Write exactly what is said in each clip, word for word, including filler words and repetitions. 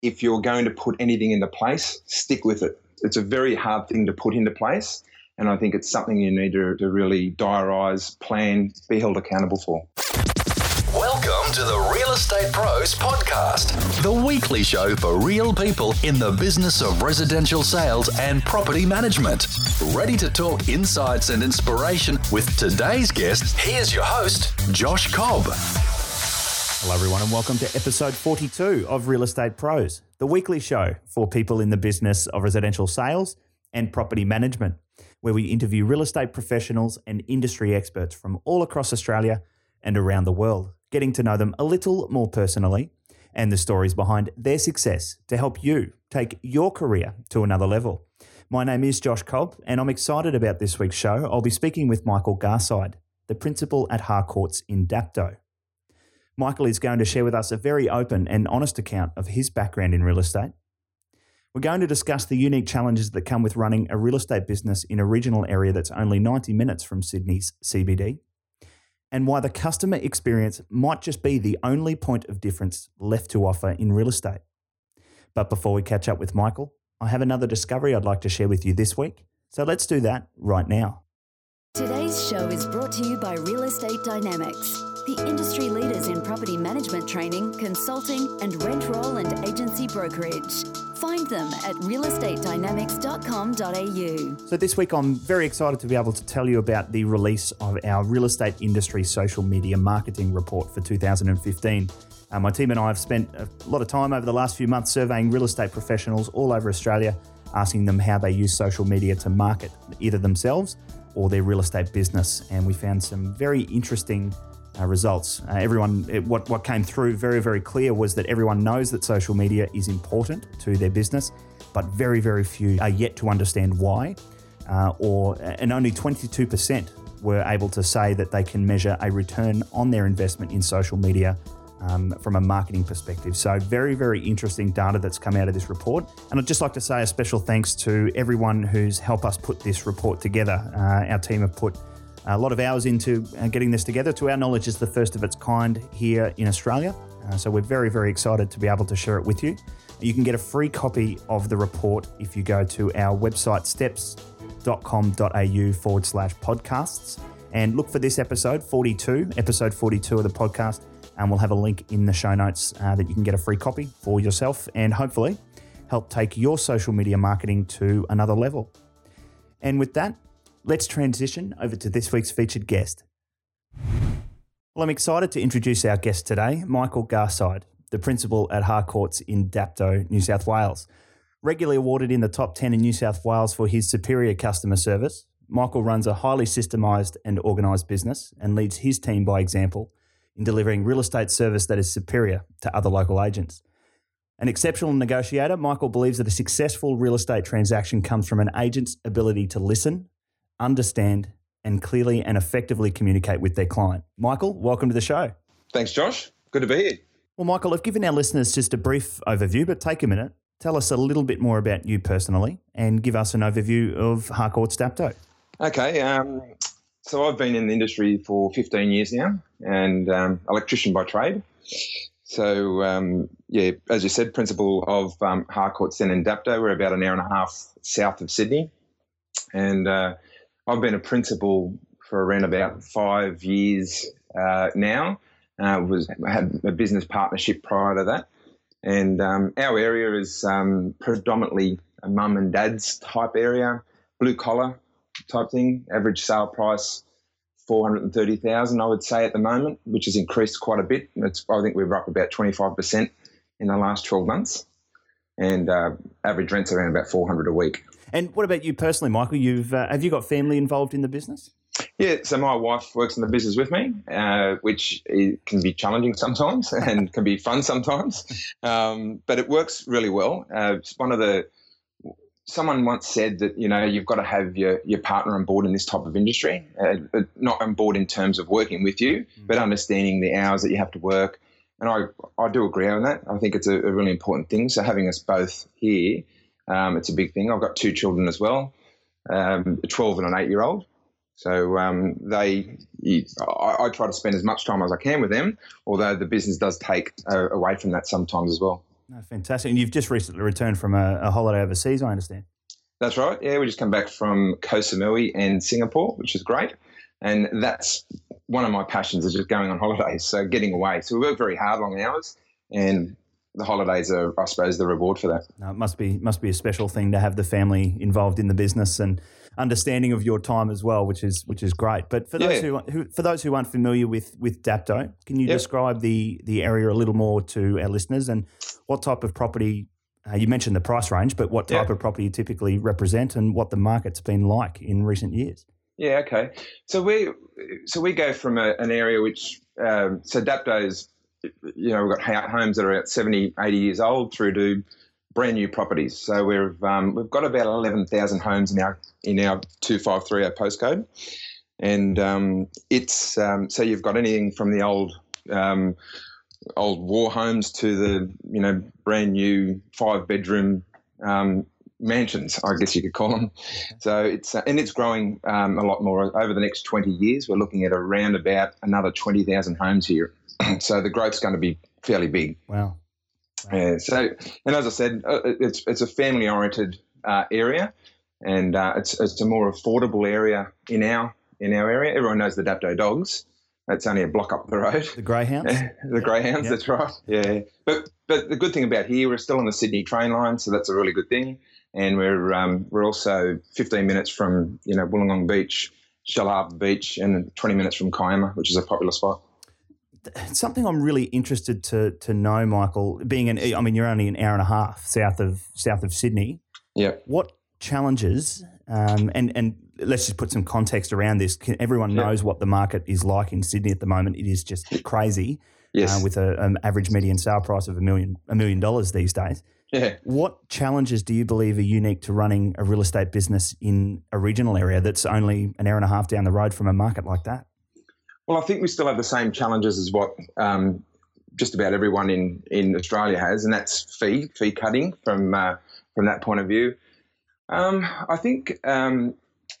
if you're going to put anything into place, stick with it. It's a very hard thing to put into place, and I think it's something you need to, to really diarise, plan, be held accountable for. Welcome to the Real Estate Pros Podcast, the weekly show for real people in the business of residential sales and property management. Ready to talk insights and inspiration with today's guest? Here's your host, Josh Cobb. Hello everyone and welcome to episode forty-two of Real Estate Pros, the weekly show for people in the business of residential sales and property management, where we interview real estate professionals and industry experts from all across Australia and around the world, getting to know them a little more personally and the stories behind their success to help you take your career to another level. My name is Josh Cobb and I'm excited about this week's show. I'll be speaking with Michael Garside, the principal at Harcourts in Dapto. Michael is going to share with us a very open and honest account of his background in real estate. We're going to discuss the unique challenges that come with running a real estate business in a regional area that's only ninety minutes from Sydney's C B D, and why the customer experience might just be the only point of difference left to offer in real estate. But before we catch up with Michael, I have another discovery I'd like to share with you this week. So let's do that right now. Today's show is brought to you by Real Estate Dynamics, the industry leaders in property management training, consulting, and rent roll and agency brokerage. Find them at real estate dynamics dot com dot a u. So this week I'm very excited to be able to tell you about the release of our real estate industry social media marketing report for two thousand fifteen. Uh, my team and I have spent a lot of time over the last few months surveying real estate professionals all over Australia, asking them how they use social media to market either themselves or their real estate business. And we found some very interesting uh, results. Uh, everyone, it, what, what came through very, very clear was that everyone knows that social media is important to their business, but very, very few are yet to understand why. Uh, or and only twenty-two percent were able to say that they can measure a return on their investment in social media Um, from a marketing perspective. So very, very interesting data that's come out of this report. And I'd just like to say a special thanks to everyone who's helped us put this report together. Uh, our team have put a lot of hours into uh, getting this together. To our knowledge, it's the first of its kind here in Australia. Uh, so we're very, very excited to be able to share it with you. You can get a free copy of the report if you go to our website, steps dot com dot a u forward slash podcasts, and look for this episode, forty-two, episode forty-two of the podcast. And we'll have a link in the show notes uh, that you can get a free copy for yourself and hopefully help take your social media marketing to another level. And with that, let's transition over to this week's featured guest. Well, I'm excited to introduce our guest today, Michael Garside, the principal at Harcourts in Dapto, New South Wales. Regularly awarded in the top ten in New South Wales for his superior customer service, Michael runs a highly systemised and organised business and leads his team by example in delivering real estate service that is superior to other local agents. An exceptional negotiator, Michael believes that a successful real estate transaction comes from an agent's ability to listen, understand, and clearly and effectively communicate with their client. Michael, welcome to the show. Thanks, Josh. Good to be here. Well, Michael, I've given our listeners just a brief overview, but take a minute. Tell us a little bit more about you personally and give us an overview of Harcourts Dapto. Okay. Um, so I've been in the industry for fifteen years now and um, electrician by trade. So, um, yeah, as you said, principal of um, Harcourts then in Dapto. We're about an hour and a half south of Sydney. And uh, I've been a principal for around about five years uh, now. Uh, was had a business partnership prior to that. And um, our area is um, predominantly a mum and dad's type area, blue collar type thing, average sale price four hundred thirty thousand dollars I would say at the moment, which has increased quite a bit. It's, I think we're up about twenty-five percent in the last twelve months, and uh, average rent's around about four hundred dollars a week. And what about you personally, Michael? You've uh, have you got family involved in the business? Yeah, so my wife works in the business with me, uh, which can be challenging sometimes and can be fun sometimes, um, but it works really well. Uh, it's one of the Someone once said that, you know, you've got to have your, your partner on board in this type of industry, uh, not on board in terms of working with you, mm-hmm. but understanding the hours that you have to work. And I, I do agree on that. I think it's a, a really important thing. So having us both here, um, it's a big thing. I've got two children as well, um, a twelve and an eight-year-old. So um, they, I, I try to spend as much time as I can with them, although the business does take uh, away from that sometimes as well. No, fantastic. And you've just recently returned from a, a holiday overseas, I understand. That's right. Yeah, we just come back from Koh Samui and Singapore, which is great. And that's one of my passions is just going on holidays, so getting away. So we work very hard, long hours, and the holidays are, I suppose, the reward for that. No, it must be must be a special thing to have the family involved in the business and understanding of your time as well, which is which is great. But for those Yeah. who, who for those who aren't familiar with with Dapto, can you Yep. describe the the area a little more to our listeners and what type of property? Uh, you mentioned the price range, but what type Yep. of property you typically represent and what the market's been like in recent years? Yeah, okay. So we so we go from a, an area which um, so Dapto's, you know, we've got ha- homes that are about seventy, eighty years old through to brand new properties. So we've um, we've got about eleven thousand homes in our in our two five three zero postcode, and um, it's um, so you've got anything from the old um, old war homes to the you know brand new five bedroom um, mansions, I guess you could call them. So it's uh, and it's growing um, a lot more over the next twenty years. We're looking at around about another twenty thousand homes here. So the growth's going to be fairly big. Wow. Yeah. So, and as I said, uh, it's it's a family oriented uh, area, and uh, it's it's a more affordable area in our in our area. Everyone knows the Dapto Dogs. That's only a block up the road. The greyhounds? the greyhounds, Yep. that's right. Yeah. But but the good thing about here, we're still on the Sydney train line, so that's a really good thing. And we're um, we're also fifteen minutes from you know Wollongong Beach, Shell Harbour Beach, and twenty minutes from Kiama, which is a popular spot. Something I'm really interested to to know, Michael, being an I mean you're only an hour and a half south of south of Sydney. Yeah. What challenges um, and and let's just put some context around this. Can, everyone Yeah. knows what the market is like in Sydney at the moment. It is just crazy. Yes. Uh, with a, an average median sale price of a million a million dollars these days. Yeah. What challenges do you believe are unique to running a real estate business in a regional area that's only an hour and a half down the road from a market like that? Well, I think we still have the same challenges as what um, just about everyone in, in Australia has, and that's fee fee cutting from uh, from that point of view. Um, I think, um,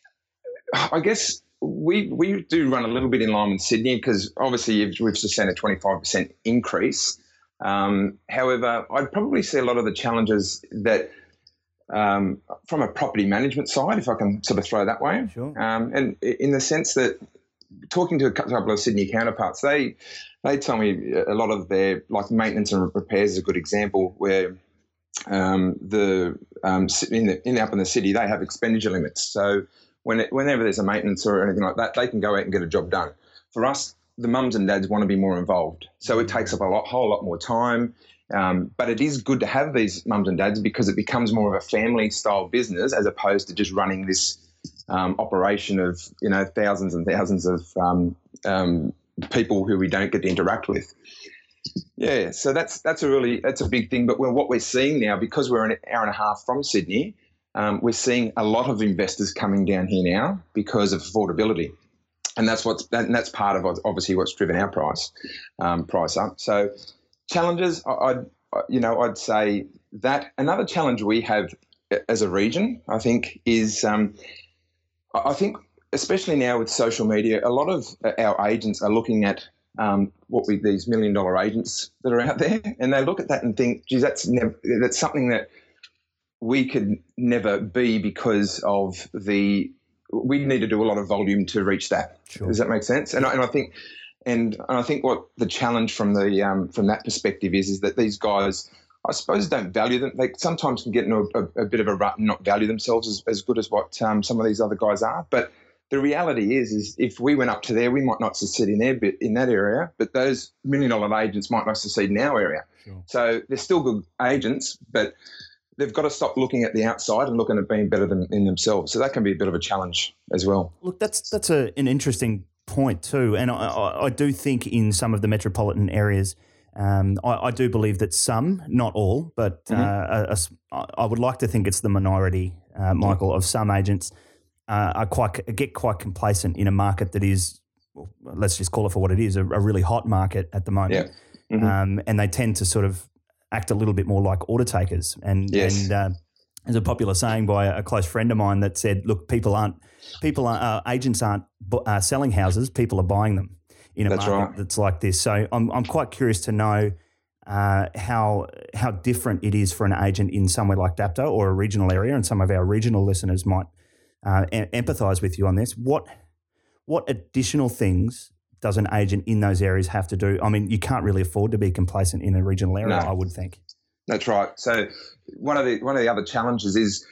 I guess we we do run a little bit in line with Sydney because obviously you've, we've just seen a twenty-five percent increase. Um, however, I'd probably see a lot of the challenges that um, from a property management side, if I can sort of throw that way, Sure. um, and in the sense that talking to a couple of Sydney counterparts, they they tell me a lot of their like maintenance and repairs is a good example where um, the um, in the in up in the city they have expenditure limits. So when it, whenever there's a maintenance or anything like that, they can go out and get a job done. For us, the mums and dads want to be more involved, so it takes up a lot, whole lot more time. Um, but it is good to have these mums and dads because it becomes more of a family style business as opposed to just running this um, operation of you know thousands and thousands of um, um, people who we don't get to interact with. Yeah, so that's that's a really that's a big thing. But we're, what we're seeing now, because we're an hour and a half from Sydney, um, we're seeing a lot of investors coming down here now because of affordability. And that's what's and that's part of obviously what's driven our price um, price up. So challenges, I'd you know I'd say that another challenge we have as a region, I think, is um, I think especially now with social media, a lot of our agents are looking at um, what we these million dollar agents that are out there, and they look at that and think, geez, that's never, that's something that we could never be because of the. We need to do a lot of volume to reach that. Sure. Does that make sense? And I, and I think, and, and I think what the challenge from the um, from that perspective is, is that these guys, I suppose, don't value them. They sometimes can get into a, a, a bit of a rut and not value themselves as, as good as what um, some of these other guys are. But the reality is, is if we went up to there, we might not succeed in their bit in that area, but those million dollar agents might not succeed in our area. Sure. So they're still good agents, but they've got to stop looking at the outside and looking at being better than in themselves. So that can be a bit of a challenge as well. Look, that's that's a, an interesting point too, and I, I, I do think in some of the metropolitan areas, um, I, I do believe that some, not all, but Mm-hmm. uh, a, a, I would like to think it's the minority, uh, Michael, of some agents uh, are quite get quite complacent in a market that is, well, let's just call it for what it is, a, a really hot market at the moment, Yeah. Mm-hmm. um, and they tend to sort of act a little bit more like order takers. And, Yes. and uh, there's a popular saying by a close friend of mine that said, look, people aren't, people are, uh, agents aren't bu- uh, selling houses, people are buying them in a That's market right. that's like this. So I'm, I'm quite curious to know uh, how how different it is for an agent in somewhere like Dapto or a regional area, and some of our regional listeners might uh, em- empathise with you on this. What what additional things does an agent in those areas have to do? I mean, you can't really afford to be complacent in a regional area, No. I would think. That's right. So one of the one of the other challenges is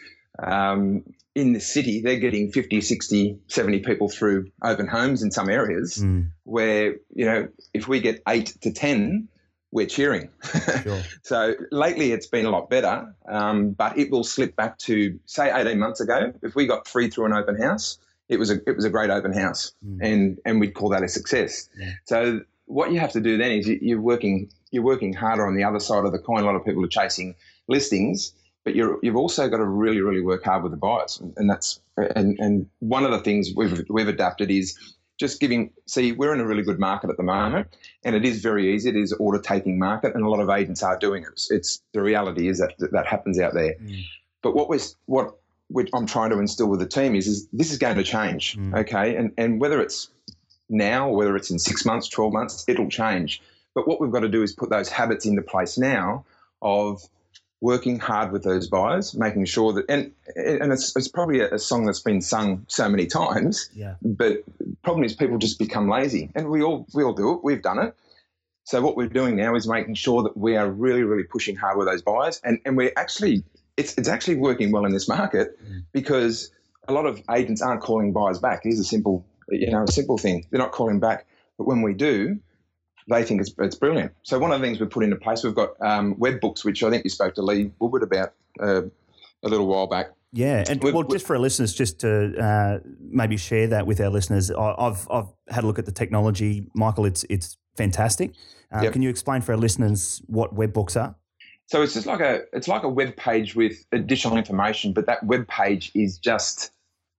um, in the city, they're getting fifty, sixty, seventy people through open homes in some areas Mm. where, you know, if we get eight to ten, we're cheering. Sure. So lately it's been a lot better, um, but it will slip back to, say, eighteen months ago. If we got three through an open house, it was a it was a great open house, Mm. and and we'd call that a success. Yeah. So what you have to do then is you- you're working you're working harder on the other side of the coin. A lot of people are chasing listings, but you're you've also got to really really work hard with the buyers, and, and that's and and one of the things we've we've adapted is just giving. See, we're in a really good market at the moment, and it is very easy. It is order taking market, and a lot of agents are doing it. It's, it's the reality is that that happens out there. Mm. But what we're what which I'm trying to instill with the team is, is this is going to change, Mm. okay? And and whether it's now or whether it's in six months, twelve months, it'll change. But what we've got to do is put those habits into place now of working hard with those buyers, making sure that, and and it's, it's probably a, a song that's been sung so many times, Yeah. but the problem is people just become lazy, and we all we all do it. We've done it. So what we're doing now is making sure that we are really, really pushing hard with those buyers, and, and we're actually it's it's actually working well in this market Mm. because a lot of agents aren't calling buyers back. Here's a simple, you know, a simple thing. They're not calling back, but when we do, they think it's, it's brilliant. So one of the things we've put into place, we've got um, web books, which I think you spoke to Lee Woodward about uh, a little while back. Yeah, and We've- well, just for our listeners, just to uh, maybe share that with our listeners, I- I've I've had a look at the technology, Michael. It's it's fantastic. Uh, Yep. Can you explain for our listeners what web books are? So it's just like a it's like a web page with additional information, but that web page is just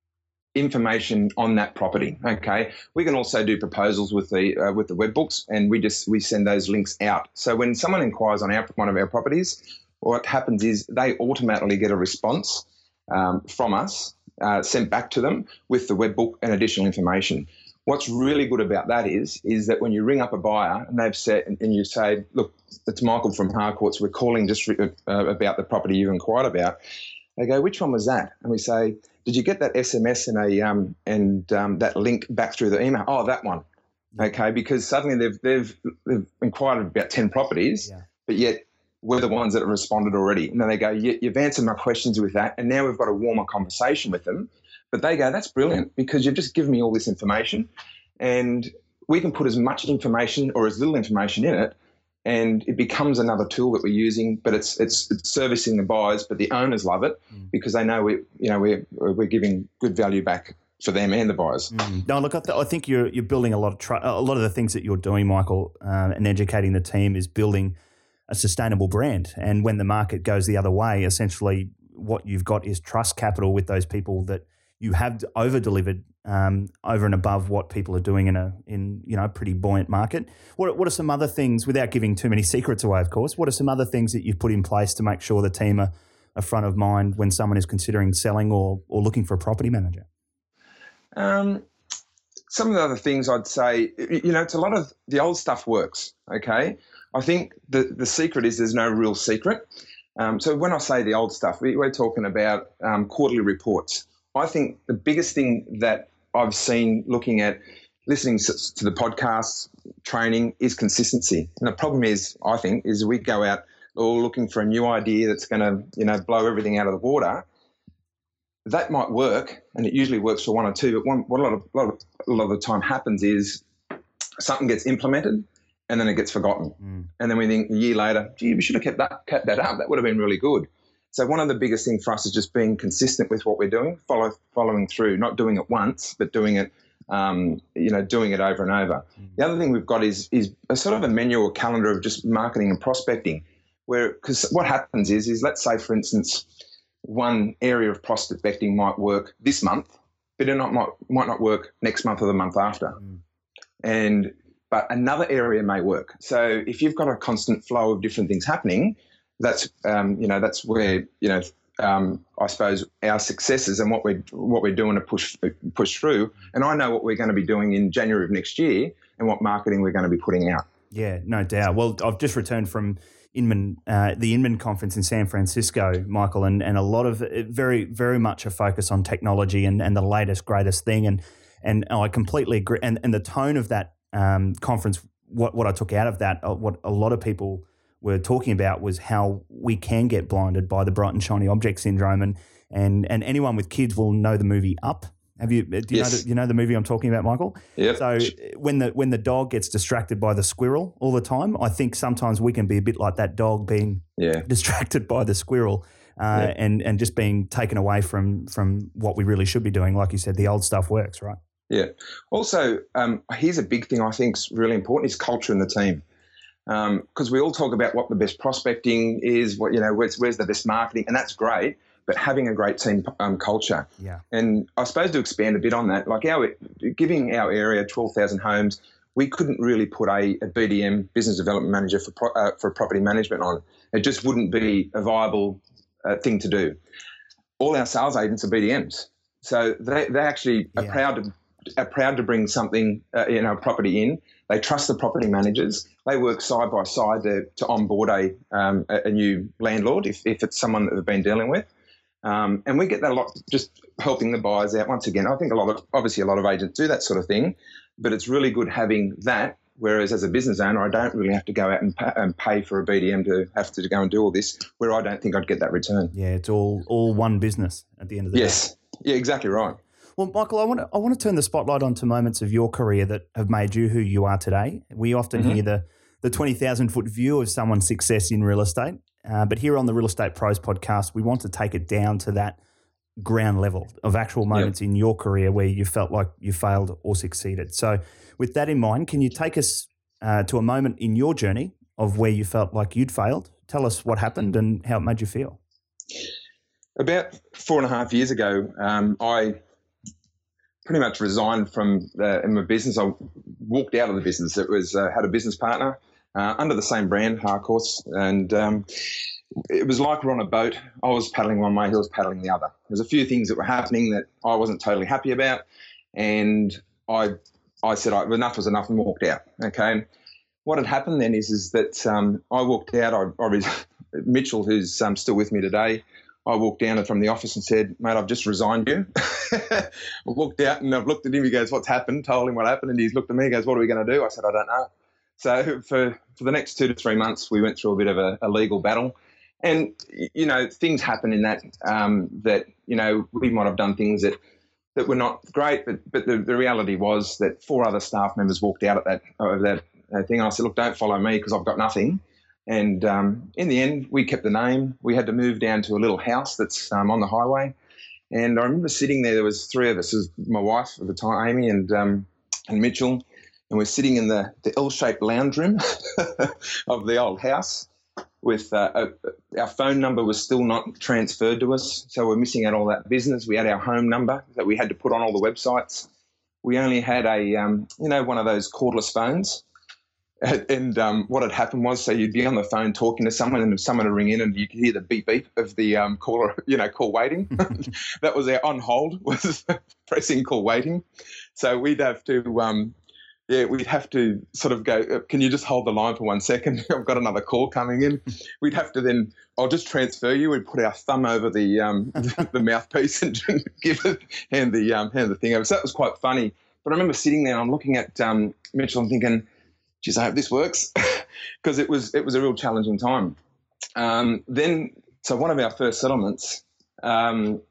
information on that property. Okay, we can also do proposals with the uh, with the web books, and we just we send those links out. So when someone inquires on our one of our properties, what happens is they automatically get a response um, from us uh, sent back to them with the web book and additional information. What's really good about that is is that when you ring up a buyer and they've said and, and you say, look, it's Michael from Harcourts, we're calling just uh, about the property you've inquired about. They go, which one was that? And we say, did you get that S M S and a um and um, that link back through the email? Oh, that one. Okay, because suddenly they've they've they've inquired about ten properties, Yeah. but yet we're the ones that have responded already. And then they go, you, you've answered my questions with that, and now we've got a warmer conversation with them. But they go, that's brilliant because you've just given me all this information, and we can put as much information or as little information in it, and it becomes another tool that we're using. But it's it's, it's servicing the buyers, but the owners love it Mm. because they know we you know we're we're giving good value back for them and the buyers. Mm. No, look, I, th- I think you're you're building a lot of tr- a lot of the things that you're doing, Michael, uh, and educating the team is building a sustainable brand. And when the market goes the other way, essentially what you've got is trust capital with those people that you have over delivered um, over and above what people are doing in a in you know a pretty buoyant market. What what are some other things, without giving too many secrets away, of course? What are some other things that you've put in place to make sure the team are, are front of mind when someone is considering selling or or looking for a property manager? Um, some of the other things I'd say, you know, it's a lot of the old stuff works. Okay, I think the the secret is there's no real secret. Um, so when I say the old stuff, we, we're talking about um, quarterly reports. I think the biggest thing that I've seen looking at listening to the podcasts, training, is consistency. And the problem is, I think, is we go out all looking for a new idea that's going to, you know, blow everything out of the water. That might work, and it usually works for one or two. But one, what a lot of, lot of a lot of the time happens is something gets implemented, and then it gets forgotten. Mm. And then we think a year later, gee, we should have kept that kept that up. That would have been really good. So one of the biggest things for us is just being consistent with what we're doing, follow, following through, not doing it once, but doing it, um, you know, doing it over and over. Mm. The other thing we've got is is a sort of a menu or calendar of just marketing and prospecting, where because what happens is is let's say, for instance, one area of prospecting might work this month, but it not, might might not work next month or the month after, Mm. and but another area may work. So if you've got a constant flow of different things happening, that's um, you know that's where you know um, I suppose our successes and what we're what we're doing to push push through. And I know what we're going to be doing in January of next year and what marketing we're going to be putting out. Yeah, no doubt. Well, I've just returned from Inman, uh, the Inman conference in San Francisco, Michael, and, and a lot of it, very, very much a focus on technology and, and the latest, greatest thing. And and I completely agree. And, and the tone of that um, conference, what, what I took out of that, uh, what a lot of people were talking about was how we can get blinded by the bright and shiny object syndrome. And and, and anyone with kids will know the movie Up. Have you? Do you, yes. know the, you know the movie I'm talking about, Michael? Yeah. So when the when the dog gets distracted by the squirrel all the time, I think sometimes we can be a bit like that dog being yeah. distracted by the squirrel, uh, yeah. and and just being taken away from from what we really should be doing. Like you said, the old stuff works, right? Yeah. Also, um, here's a big thing I think is really important: is culture in the team. Because um, we all talk about what the best prospecting is, what you know, where's, where's the best marketing, and that's great. But having a great team um, culture. Yeah. And I suppose to expand a bit on that, like our giving our area twelve thousand homes, we couldn't really put a, a B D M, business development manager for pro, uh, for property management on. It just wouldn't be a viable uh, thing to do. All our sales agents are B D Ms, so they they actually yeah. are proud to are proud to bring something uh, you know property in. They trust the property managers. They work side by side to, to onboard a um, a new landlord if if it's someone that they've been dealing with. Um, and we get that a lot, just helping the buyers out. Once again, I think a lot of, obviously a lot of agents do that sort of thing, but it's really good having that. Whereas as a business owner, I don't really have to go out and pay, and pay for a B D M to have to go and do all this, where I don't think I'd get that return. Yeah, it's all all one business at the end of the yes. day. Yes, yeah, exactly right. Well, Michael, I want to I want to turn the spotlight onto moments of your career that have made you who you are today. We often mm-hmm. hear the the twenty thousand foot view of someone's success in real estate. Uh, but here on the Real Estate Pros podcast, we want to take it down to that ground level of actual moments yep. in your career where you felt like you failed or succeeded. So with that in mind, can you take us uh, to a moment in your journey of where you felt like you'd failed? Tell us what happened and how it made you feel. About four and a half years ago, um, I pretty much resigned from the, in my business. I walked out of the business. It was uh, had a business partner. Uh, under the same brand, Harcourts, and um, it was like we're on a boat. I was paddling one way, he was paddling the other. There's a few things that were happening that I wasn't totally happy about, and I I said I, enough was enough and walked out. Okay, what had happened then is is that um, I walked out. I, I Mitchell, who's um, still with me today, I walked down from the office and said, "Mate, I've just resigned you." I walked out and I've looked at him. He goes, "What's happened?" Told him what happened, and he's looked at me. He goes, "What are we going to do?" I said, "I don't know." So for, for the next two to three months, we went through a bit of a, a legal battle. And, you know, things happen in that, um, that, you know, we might have done things that, that were not great, but but the, the reality was that four other staff members walked out at that, of that uh, thing. I said, "Look, don't follow me because I've got nothing." And um, in the end, we kept the name. We had to move down to a little house that's um, on the highway. And I remember sitting there, there was three of us. It was my wife at the time, Amy, and um, and Mitchell. And we're sitting in the, the L-shaped lounge room of the old house with uh, a, our phone number was still not transferred to us. So we're missing out all that business. We had our home number that we had to put on all the websites. We only had a, um, you know, one of those cordless phones. And um, what had happened was, so you'd be on the phone talking to someone and someone would ring in and you could hear the beep beep of the um, caller, you know, call waiting. That was our on hold, was pressing call waiting. So we'd have to... Um, Yeah, we'd have to sort of go, "Can you just hold the line for one second? I've got another call coming in." We'd have to then, "I'll just transfer you." We'd put our thumb over the um, the mouthpiece and give it, hand the um, hand the thing over. So that was quite funny. But I remember sitting there and I'm looking at um, Mitchell and thinking, "Geez, I hope this works," because it was it was a real challenging time. Um, then, so one of our first settlements, um,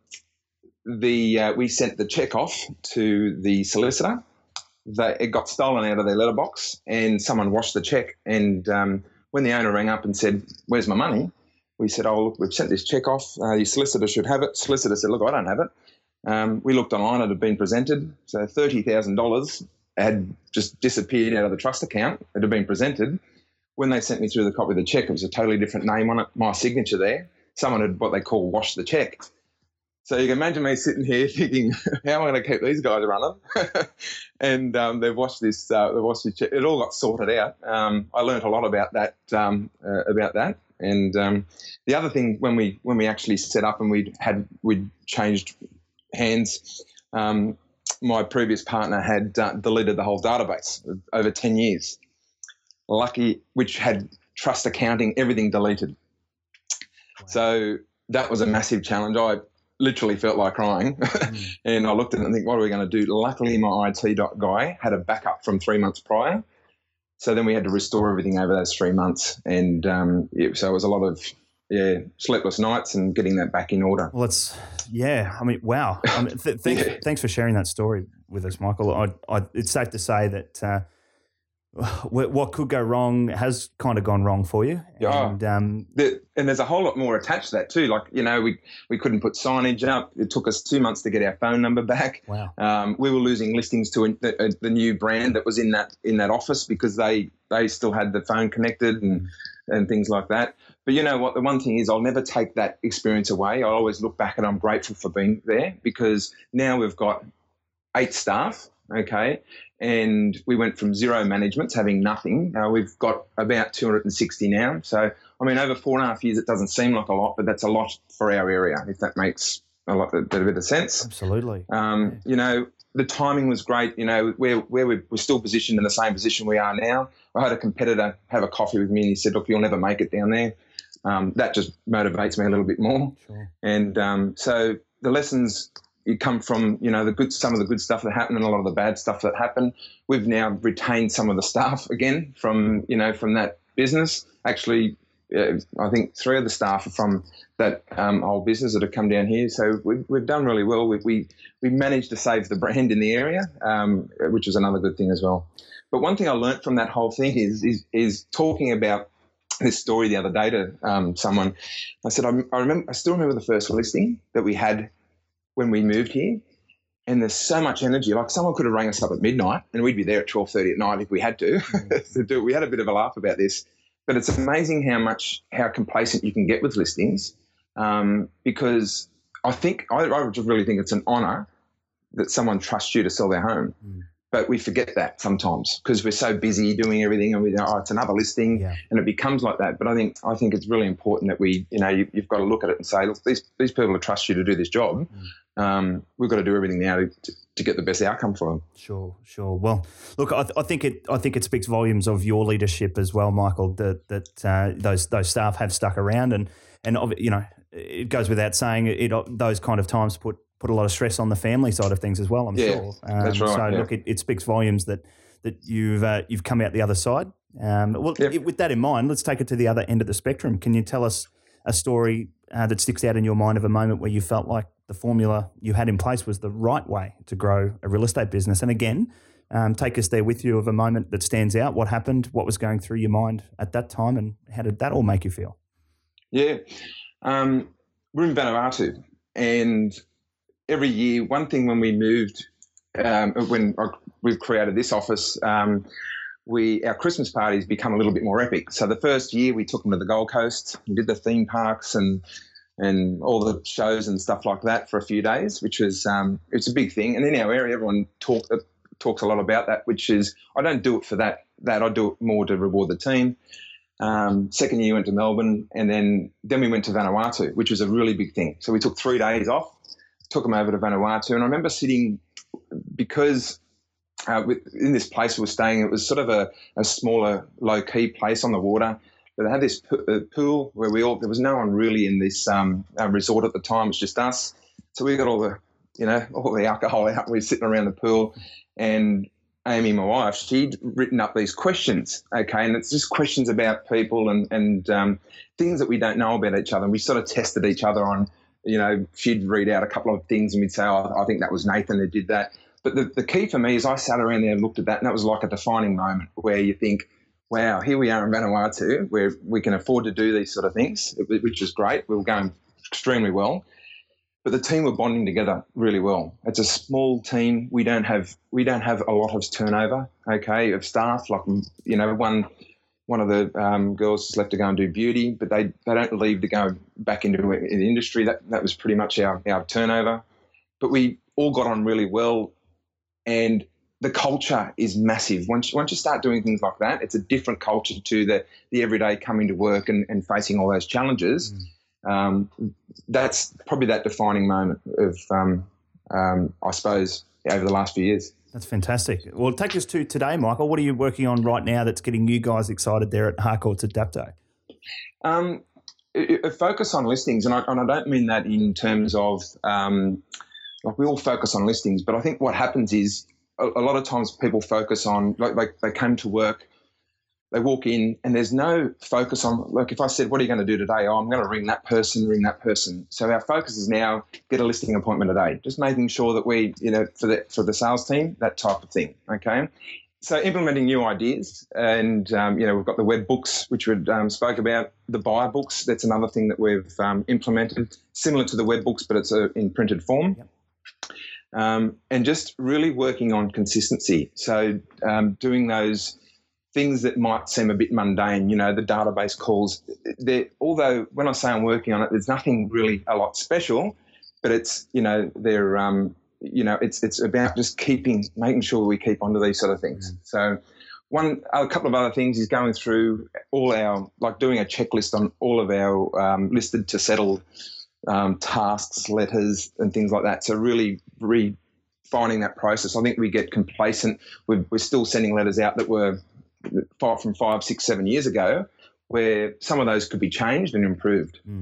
the uh, we sent the cheque off to the solicitor. They, it got stolen out of their letterbox and someone washed the cheque. And um, when the owner rang up and said, "Where's my money?" we said, "Oh, look, we've sent this cheque off. Uh, your solicitor should have it." Solicitor said, "Look, I don't have it." Um, we looked online, it had been presented. So thirty thousand dollars had just disappeared out of the trust account. It had been presented. When they sent me through the copy of the cheque, it was a totally different name on it, my signature there. Someone had what they call washed the cheque. So you can imagine me sitting here thinking, how am I going to keep these guys running? and um, they've watched this. Uh, they've watched this. It all got sorted out. Um, I learned a lot about that. Um, uh, about that. And um, the other thing, when we when we actually set up and we had we'd changed hands, um, my previous partner had uh, deleted the whole database of over ten years. lucky, which had trust accounting, everything deleted. Wow. So that was a massive challenge. I literally felt like crying. Mm. And I looked at it and think, what are we going to do? Luckily, my I T guy had a backup from three months prior. So then we had to restore everything over those three months. And um, it, so it was a lot of, yeah, sleepless nights and getting that back in order. Well, it's, yeah, I mean, wow. I mean, th- thanks, yeah. thanks for sharing that story with us, Michael. I, I, it's safe to say that uh, what could go wrong has kind of gone wrong for you. Yeah. And, um, the, and there's a whole lot more attached to that too. Like, you know, we, we couldn't put signage up. It took us two months to get our phone number back. Wow. Um, we were losing listings to a, the, the new brand that was in that in that office because they, they still had the phone connected and, and things like that. But you know what? The one thing is I'll never take that experience away. I always look back and I'm grateful for being there because now we've got eight staff, okay, and we went from zero management to having nothing. Uh, we've got about two hundred sixty now. So, I mean, over four and a half years, it doesn't seem like a lot, but that's a lot for our area, if that makes a, lot, a bit of sense. Absolutely. Um, yeah. You know, the timing was great. You know, where, where we're, we're still positioned in the same position we are now. I had a competitor have a coffee with me and he said, look, you'll never make it down there. Um, that just motivates me a little bit more. Sure. And um, so the lessons you come from, you know, the good, some of the good stuff that happened and a lot of the bad stuff that happened. We've now retained some of the staff again from, you know, from that business. Actually, uh, I think three of the staff are from that um, old business that have come down here. So we've, we've done really well. We, we, we managed to save the brand in the area, um, which was another good thing as well. But one thing I learnt from that whole thing is, is, is talking about this story the other day to um, someone. I said, I, I remember, I still remember the first listing that we had when we moved here, and there's so much energy. Like someone could have rang us up at midnight and we'd be there at twelve thirty at night if we had to. Mm. to do, we had a bit of a laugh about this, but it's amazing how much, how complacent you can get with listings um, because I think, I, I really think it's an honour that someone trusts you to sell their home. Mm. But we forget that sometimes because we're so busy doing everything and we know, oh, it's another listing yeah. and it becomes like that. But I think I think it's really important that we, you know, you, you've got to look at it and say, look, these, these people trust you to do this job. Mm. Um, we've got to do everything now to, to, to get the best outcome for them. Sure, sure. Well, look, I, th- I think it I think it speaks volumes of your leadership as well, Michael, that that uh, those those staff have stuck around and, and you know, it goes without saying it, it those kind of times put put a lot of stress on the family side of things as well, I'm yeah, sure. Um, that's right. So yeah. look, it, it speaks volumes that that you've uh, you've come out the other side. Um, well, yep. it, with that in mind, let's take it to the other end of the spectrum. Can you tell us a story uh, that sticks out in your mind of a moment where you felt like the formula you had in place was the right way to grow a real estate business? And again, um, take us there with you of a moment that stands out. What happened? What was going through your mind at that time, and how did that all make you feel? Yeah, um, we're in Vanuatu, and every year, one thing when we moved, um, when we've created this office, um, we our Christmas parties become a little bit more epic. So the first year we took them to the Gold Coast and did the theme parks and and all the shows and stuff like that for a few days, which was um, it's a big thing. And in our area, everyone talk, uh, talks a lot about that, which is I don't do it for that. That I do it more to reward the team. Um, second year went to Melbourne, and then then we went to Vanuatu, which was a really big thing. So we took three days off. Took them over to Vanuatu, and I remember sitting because uh, with, in this place we were staying, it was sort of a, a smaller, low-key place on the water. But they had this p- uh, pool where we all there was no one really in this um, uh, resort at the time. It was just us. So we got all the you know all the alcohol out. We were sitting around the pool, and Amy, my wife, she'd written up these questions. Okay, and it's just questions about people and and um, things that we don't know about each other. And we sort of tested each other on. You know, she'd read out a couple of things and we'd say, oh, I think that was Nathan that did that. But the, the key for me is I sat around there and looked at that, and that was like a defining moment where you think, wow, here we are in Vanuatu where we can afford to do these sort of things, which is great. We were going extremely well. But the team were bonding together really well. It's a small team. We don't have we don't have a lot of turnover, okay, of staff. Like, you know, one one of the um, girls has left to go and do beauty, but they, they don't leave to go back into the industry. That that was pretty much our, our turnover. But we all got on really well, and the culture is massive. Once, once you start doing things like that, it's a different culture to the, the everyday coming to work and, and facing all those challenges. Mm. Um, that's probably that defining moment of, um, um, I suppose, over the last few years. That's fantastic. Well, take us to today, Michael. What are you working on right now that's getting you guys excited there at Harcourts Adapto? Um, a, a focus on listings, and I, and I don't mean that in terms of um, like we all focus on listings, but I think what happens is a, a lot of times people focus on like, like they come to work, they walk in, and there's no focus on, like if I said, what are you going to do today? Oh, I'm going to ring that person, ring that person. So our focus is now get a listing appointment today, just making sure that we, you know, for the, for the sales team, that type of thing, okay? So implementing new ideas, and, um, you know, we've got the web books, which we um, spoke about, the buyer books. That's another thing that we've um, implemented, similar to the web books, but it's uh, in printed form. Yep. Um, and just really working on consistency. So um, doing those things that might seem a bit mundane, you know, the database calls. Although when I say I'm working on it, there's nothing really a lot special, but it's, you know, they're, um, you know, it's it's about just keeping, making sure we keep onto these sort of things. Mm. So one, a couple of other things is going through all our, like doing a checklist on all of our um, listed to settle um, tasks, letters and things like that. So really refining that process. I think we get complacent. We're, we're still sending letters out that were from five, six, seven years ago, where some of those could be changed and improved. Mm.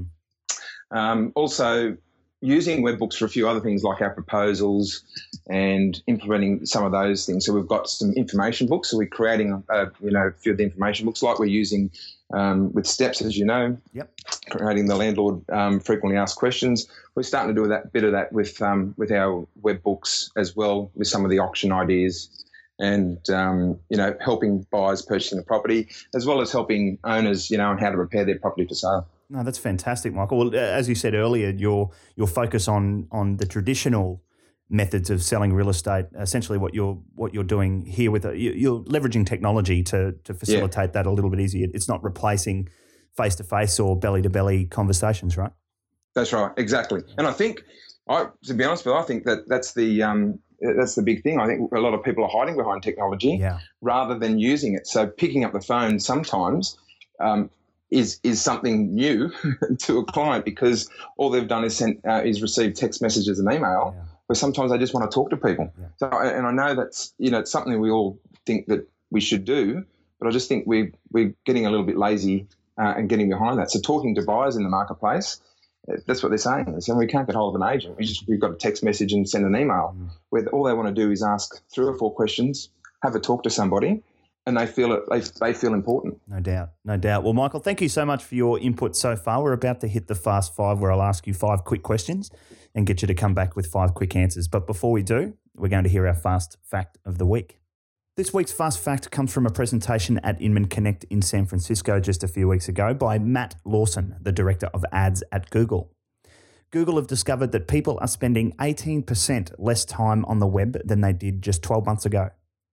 Um, also, using web books for a few other things like our proposals and implementing some of those things. So we've got some information books. So we're creating, uh, you know, a few of the information books like we're using um, with Steps, as you know. Yep. Creating the landlord um, frequently asked questions. We're starting to do that bit of that with um, with our web books as well, with some of the auction ideas. And, um, you know, helping buyers purchasing the property, as well as helping owners, you know, on how to prepare their property for sale. No, that's fantastic, Michael. Well, as you said earlier, your your focus on on the traditional methods of selling real estate, essentially what you're what you're doing here with it, you're leveraging technology to to facilitate yeah. that a little bit easier. It's not replacing face-to-face or belly-to-belly conversations, right? That's right, exactly. And I think, I to be honest with you, I think that that's the um, that's the big thing. I think a lot of people are hiding behind technology yeah. rather than using it. So picking up the phone sometimes um, is is something new to a client, because all they've done is sent uh, is receive text messages and email. Yeah. Where sometimes they just want to talk to people. Yeah. So, and I know that's, you know, it's something we all think that we should do, but I just think we we're getting a little bit lazy uh, and getting behind that. So talking to buyers in the marketplace, that's what they're saying. They're saying we can't get hold of an agent. We just, we've got a text message and send an email mm. where all they want to do is ask three or four questions, have a talk to somebody, and they feel it. They, they feel important. No doubt, no doubt. Well, Michael, thank you so much for your input so far. We're about to hit the fast five, where I'll ask you five quick questions and get you to come back with five quick answers. But before we do, we're going to hear our fast fact of the week. This week's fast fact comes from a presentation at Inman Connect in San Francisco just a few weeks ago by Matt Lawson, the director of ads at Google. Google have discovered that people are spending eighteen percent less time on the web than they did just twelve months ago.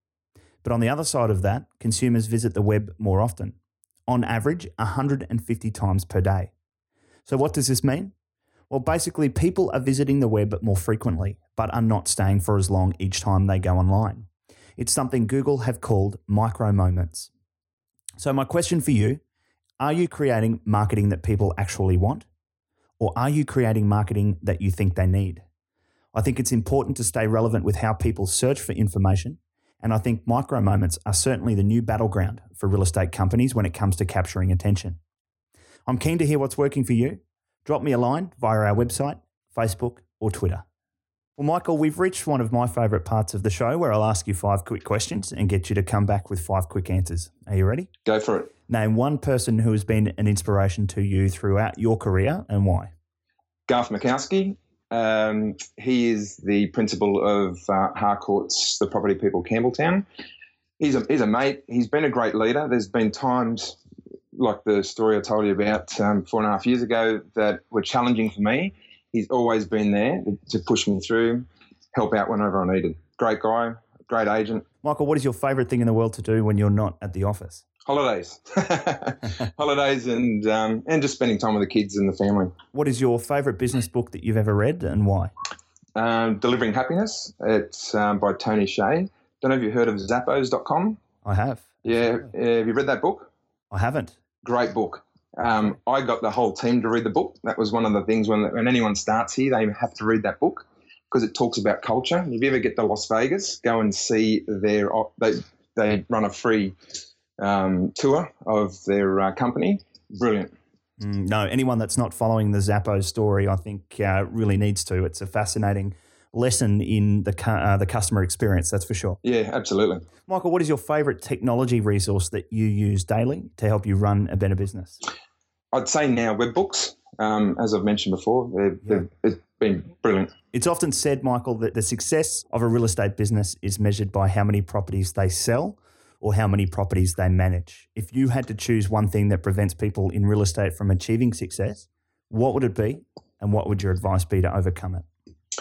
But on the other side of that, consumers visit the web more often, on average one hundred fifty times per day. So what does this mean? Well, basically, people are visiting the web more frequently, but are not staying for as long each time they go online. It's something Google have called micro moments. So my question for you, are you creating marketing that people actually want? Or are you creating marketing that you think they need? I think it's important to stay relevant with how people search for information, and I think micro moments are certainly the new battleground for real estate companies when it comes to capturing attention. I'm keen to hear what's working for you. Drop me a line via our website, Facebook, or Twitter. Well, Michael, we've reached one of my favourite parts of the show, where I'll ask you five quick questions and get you to come back with five quick answers. Are you ready? Go for it. Name one person who has been an inspiration to you throughout your career and why. Garth Mikowski. Um, he is the principal of uh, Harcourts, the property people, Campbelltown. He's a, he's a mate. He's been a great leader. There's been times, like the story I told you about um, four and a half years ago, that were challenging for me. He's always been there to push me through, help out whenever I needed. Great guy, great agent. Michael, what is your favourite thing in the world to do when you're not at the office? Holidays. Holidays and um, and just spending time with the kids and the family. What is your favourite business book that you've ever read and why? Um, Delivering Happiness. It's um, by Tony Hsieh. Don't know if you've heard of Zappos dot com. I have. Yeah. Uh, have you read that book? I haven't. Great book. Um, I got the whole team to read the book. That was one of the things when, when anyone starts here, they have to read that book, because it talks about culture. If you ever get to Las Vegas, go and see their they they run a free um, tour of their uh, company. Brilliant. Mm, no, anyone that's not following the Zappos story, I think uh, really needs to. It's a fascinating lesson in the cu- uh, the customer experience, that's for sure. Yeah, absolutely. Michael, what is your favourite technology resource that you use daily to help you run a better business? I'd say now WebBooks, um, as I've mentioned before, they've, Yeah. they've, it's been brilliant. It's often said, Michael, that the success of a real estate business is measured by how many properties they sell or how many properties they manage. If you had to choose one thing that prevents people in real estate from achieving success, what would it be, and what would your advice be to overcome it?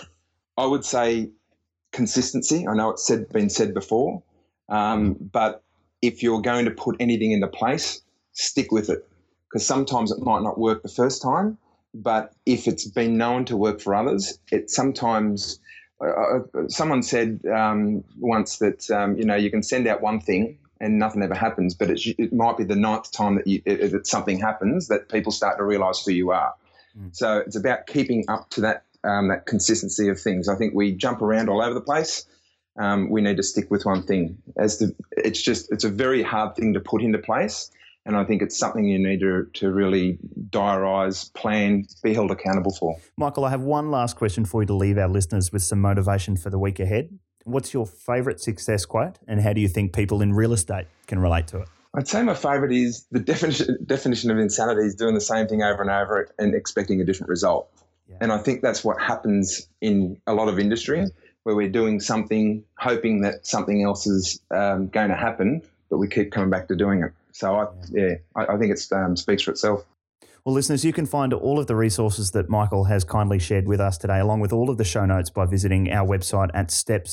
I would say consistency. I know it's said, been said before, um, but if you're going to put anything into place, stick with it, because sometimes it might not work the first time, but if it's been known to work for others, it sometimes uh, someone said um, once that um, you know you can send out one thing and nothing ever happens, but it, it might be the ninth time that, you, it, that something happens that people start to realise who you are. Mm. So it's about keeping up to that um, that consistency of things. I think we jump around all over the place. Um, we need to stick with one thing. As the, it's just it's a very hard thing to put into place. And I think it's something you need to, to really diarise, plan, be held accountable for. Michael, I have one last question for you to leave our listeners with some motivation for the week ahead. What's your favourite success quote, and how do you think people in real estate can relate to it? I'd say my favourite is the definition, definition of insanity is doing the same thing over and over and expecting a different result. Yeah. And I think that's what happens in a lot of industry, where we're doing something, hoping that something else is um, going to happen, but we keep coming back to doing it. So, I, yeah, I, I think it um, speaks for itself. Well, listeners, you can find all of the resources that Michael has kindly shared with us today, along with all of the show notes, by visiting our website at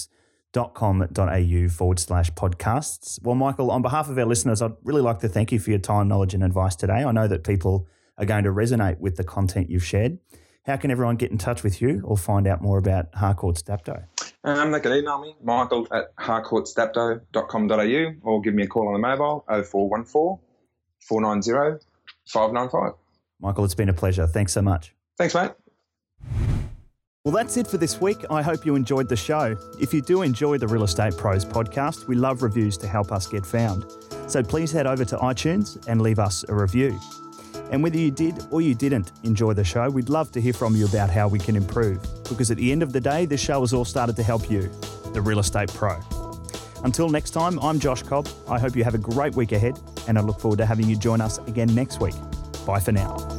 steps.com.au forward slash podcasts. Well, Michael, on behalf of our listeners, I'd really like to thank you for your time, knowledge and advice today. I know that people are going to resonate with the content you've shared. How can everyone get in touch with you or find out more about Harcourts Dapto? Um, they can email me, michael at harcourts dapto dot com dot a u, or give me a call on the mobile, oh four one four, four nine zero, five nine five. Michael, it's been a pleasure. Thanks so much. Thanks, mate. Well, that's it for this week. I hope you enjoyed the show. If you do enjoy the Real Estate Pros podcast, we love reviews to help us get found. So please head over to iTunes and leave us a review. And whether you did or you didn't enjoy the show, we'd love to hear from you about how we can improve. Because at the end of the day, this show has all started to help you, the Real Estate Pro. Until next time, I'm Josh Cobb. I hope you have a great week ahead, and I look forward to having you join us again next week. Bye for now.